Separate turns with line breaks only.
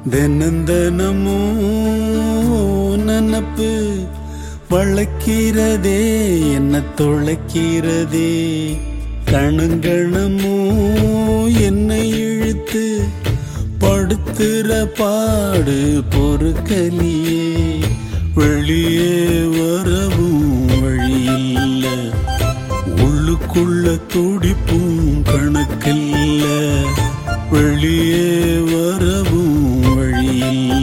தினந்தனமும் நினப்பு வளர்க்கிறதே, என்ன தொலைக்கிறதே. கணங்கணமோ என்னை இழுத்து படுத்துற பாடு பொறுக்கலியே. வெளியே வரவும் வழியில்ல, உள்ளுக்குள்ள துடிப்பும் கணக்கில்ல. வெளியே வரவும் வழியில்ல,